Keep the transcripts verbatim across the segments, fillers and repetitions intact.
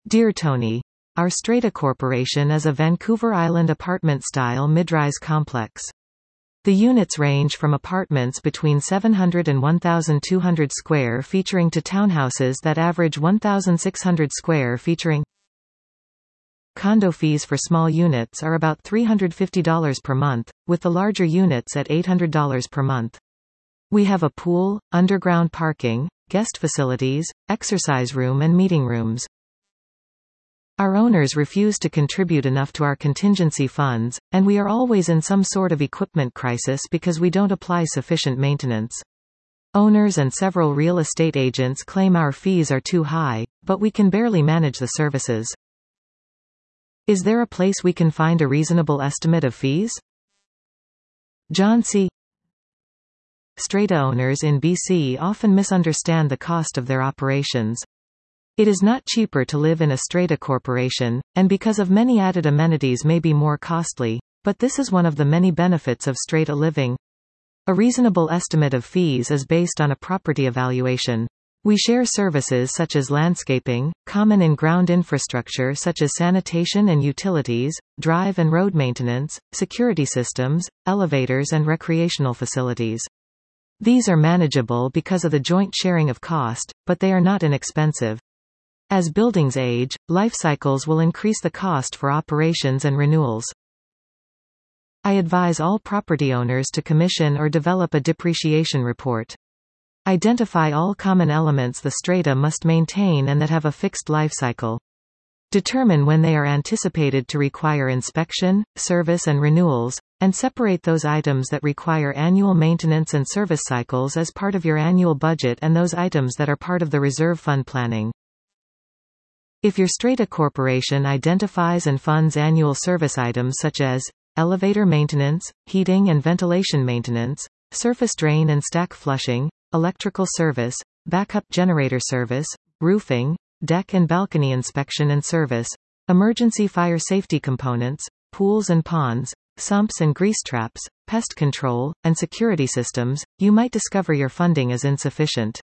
Dear Tony, our Strata Corporation is a Vancouver Island apartment-style mid-rise complex. The units range from apartments between seven hundred and one thousand two hundred square featuring to townhouses that average one thousand six hundred square featuring. Condo fees for small units are about three hundred fifty dollars per month, with the larger units at eight hundred dollars per month. We have a pool, underground parking, guest facilities, exercise room and meeting rooms. Our owners refuse to contribute enough to our contingency funds, and we are always in some sort of equipment crisis because we don't apply sufficient maintenance. Owners and several real estate agents claim our fees are too high, but we can barely manage the services. Is there a place we can find a reasonable estimate of fees? John C. Strata owners in B C often misunderstand the cost of their operations. It is not cheaper to live in a strata corporation, and because of many added amenities may be more costly, but this is one of the many benefits of strata living. A reasonable estimate of fees is based on a property evaluation. We share services such as landscaping, common in-ground infrastructure such as sanitation and utilities, drive and road maintenance, security systems, elevators and recreational facilities. These are manageable because of the joint sharing of cost, but they are not inexpensive. As buildings age, life cycles will increase the cost for operations and renewals. I advise all property owners to commission or develop a depreciation report. Identify all common elements the strata must maintain and that have a fixed life cycle. Determine when they are anticipated to require inspection, service and renewals, and separate those items that require annual maintenance and service cycles as part of your annual budget and those items that are part of the reserve fund planning. If your strata corporation identifies and funds annual service items such as elevator maintenance, heating and ventilation maintenance, surface drain and stack flushing, electrical service, backup generator service, roofing, deck and balcony inspection and service, emergency fire safety components, pools and ponds, sumps and grease traps, pest control, and security systems, you might discover your funding is insufficient.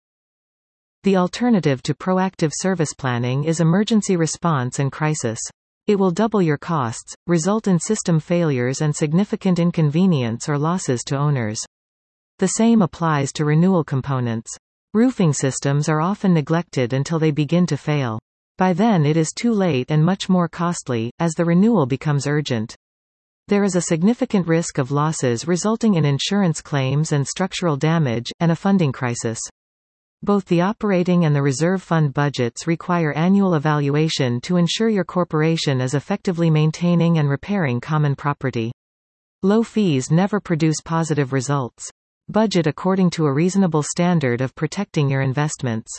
The alternative to proactive service planning is emergency response and crisis. It will double your costs, result in system failures and significant inconvenience or losses to owners. The same applies to renewal components. Roofing systems are often neglected until they begin to fail. By then it is too late and much more costly, as the renewal becomes urgent. There is a significant risk of losses resulting in insurance claims and structural damage, and a funding crisis. Both the operating and the reserve fund budgets require annual evaluation to ensure your corporation is effectively maintaining and repairing common property. Low fees never produce positive results. Budget according to a reasonable standard of protecting your investments.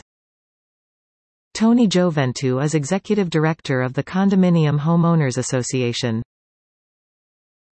Tony Gioventu is Executive Director of the Condominium Homeowners Association.